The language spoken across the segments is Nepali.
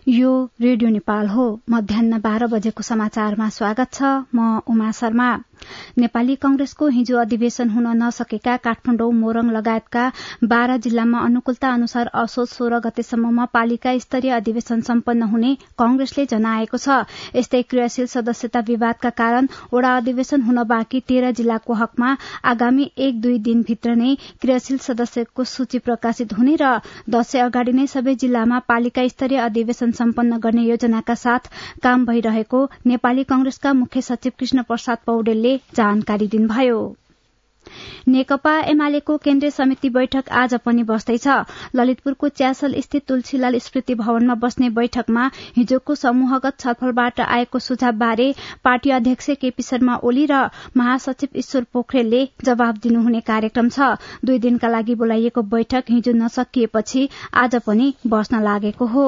यो रेडियो नेपाल हो। मध्याह्न 12 बजेको समाचारमा स्वागत छ। म उमा शर्मा। नेपाली कांग्रेसको हिजो अधिवेशन हुन नसकेका काठमाडौँ, मोरङ लगायतका 12 जिल्लामा अनुकूलता अनुसार असोज 16 गतेसम्ममा पालिका स्तरीय अधिवेशन सम्पन्न हुने कांग्रेसले जनाएको छ। यस्तै क्रियाशील सदस्यता विवादका कारण वडा अधिवेशन हुन बाँकी 13 जिल्लाको हकमा आगामी 1-2 दिनभित्र नै क्रियाशील सदस्यको सूची प्रकाशित हुने र दशैं अगाडि नै सबै जिल्लामा पालिका स्तरीय अधिवेशन सम्पन्न गर्ने योजनाका साथ काम भइरहेको नेपाली कांग्रेसका मुख्य सचिव कृष्ण प्रसाद पौडेलले जानकारी दिनुभयो। नेकपा एमालेको केन्द्रीय समिति बैठक आज पनि बस्दैछ। ललितपुरको च्यासल स्थित तुलसीलाल स्मृति भवनमा बस्ने बैठकमा हिजोको समूहगत छलफलबाट आएको सुझावबारे पार्टी अध्यक्ष केपी शर्मा ओली र महासचिव ईश्वर पोखरेलले जवाब दिनुहुने कार्यक्रम छ। 2 दिनका लागि बोलाइएको बैठक हिजो नसकिएपछि आज पनि बस्न लागेको हो।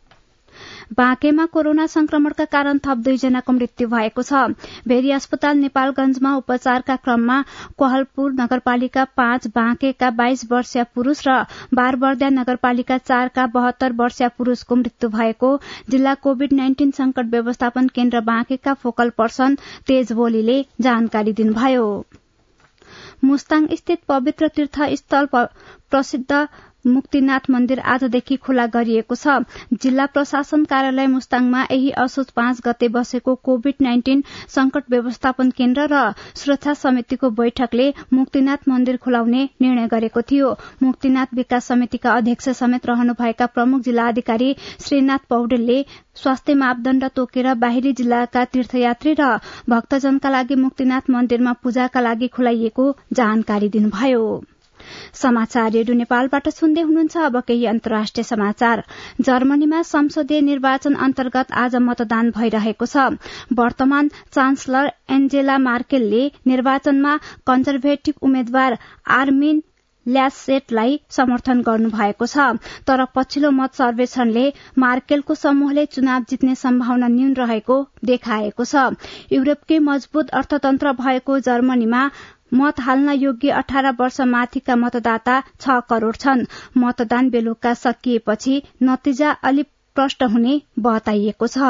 बाँकेमा कोरोना संक्रमणका कारण थप 2 जनाको मृत्यु भएको छ। भेरी अस्पताल नेपालगंजमा उपचारका क्रममा कोहलपुर नगरपालिका 5 बाँकेका 22 वर्षीय पुरूष र बारबर्दिया नगरपालिका 4 का 72 वर्षीय पुरूषको मृत्यु भएको जिल्ला कोविड-19 संकट व्यवस्थापन केन्द्र बाँकेका फोकल पर्सन तेज बोलीले जानकारी दिनुभयो। मुस्ताङ स्थित पवित्र तीर्थस्थल प्रसिद्ध मुक्तिनाथ मन्दिर आजदेखि खुला गरिएको छ। जिल्ला प्रशासन कार्यालय मुस्ताङमा यही असोज 5 गते बसेको कोविड-19 संकट व्यवस्थापन केन्द्र र सुरक्षा समितिको बैठकले मुक्तिनाथ मन्दिर खुलाउने निर्णय गरेको थियो। मुक्तिनाथ विकास समितिका अध्यक्ष समेत रहनुभएका प्रमुख जिल्ला अधिकारी श्रीनाथ पौडेलले स्वास्थ्य मापदण्ड तोकेर बाहिरी जिल्लाका तीर्थयात्री र भक्तजनका लागि मुक्तिनाथ मन्दिरमा पूजाका लागि खुलाइएको जानकारी दिनुभयो। समाचार रेडियो नेपालबाट सुन्दै हुनुहुन्छ। अब केही अन्तर्राष्ट्रिय समाचार। जर्मनीमा संसदीय निर्वाचन अन्तर्गत आज मतदान भइरहेको छ। वर्तमान चान्सलर एन्जेला मार्केलले निर्वाचनमा कन्जर्भेटिभ उम्मेद्वार आर्मिन ल्यासेटलाई समर्थन गर्नुभएको छ, तर पछिल्लो मत सर्वेक्षणले मार्केलको समूहले चुनाव जित्ने सम्भावना न्यून रहेको देखाएको छ। युरोपकै मजबूत अर्थतन्त्र भएको जर्मनीमा मत हाल्न योग्य 18 वर्ष माथिका मतदाता 6 करोड़ छन्। मतदान बेलुका सकिएपछि नतिजा अलि प्रष्ट हुने बताइएको छ।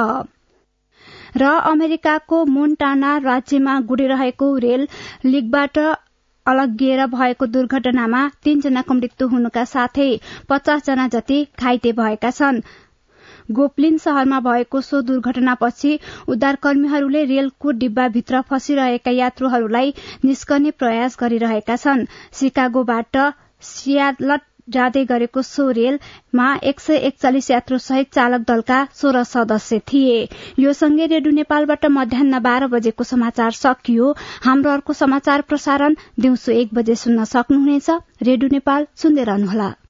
र अमेरिकाको मोन्टाना राज्यमा गुडिरहेको रेल लिकबाट अलग्गिएर भएको दुर्घटनामा 3 जनाको मृत्यु हुनुका साथै 50 जना जति घाइते भएका छन्। गोप्लिन शहरमा भएको सो दुर्घटनापछि उद्धारकर्मीहरूले रेलको डिब्बाभित्र फँसिरहेका यात्रुहरूलाई निस्कने प्रयास गरिरहेका छन्। शिकागोबाट सियाटल जाँदै गरेको सो रेलमा 141 यात्रु सहित चालक दलका 16 सदस्य थिए। यो सँगै रेडियो नेपालबाट मध्याह्न 12 बजेको समाचार सकियो। हाम्रो अर्को समाचार प्रसारण दिउँसो 1 बजे सुन्न सक्नुहुनेछ। रेडियो नेपाल सुन्दै रहनुहोला।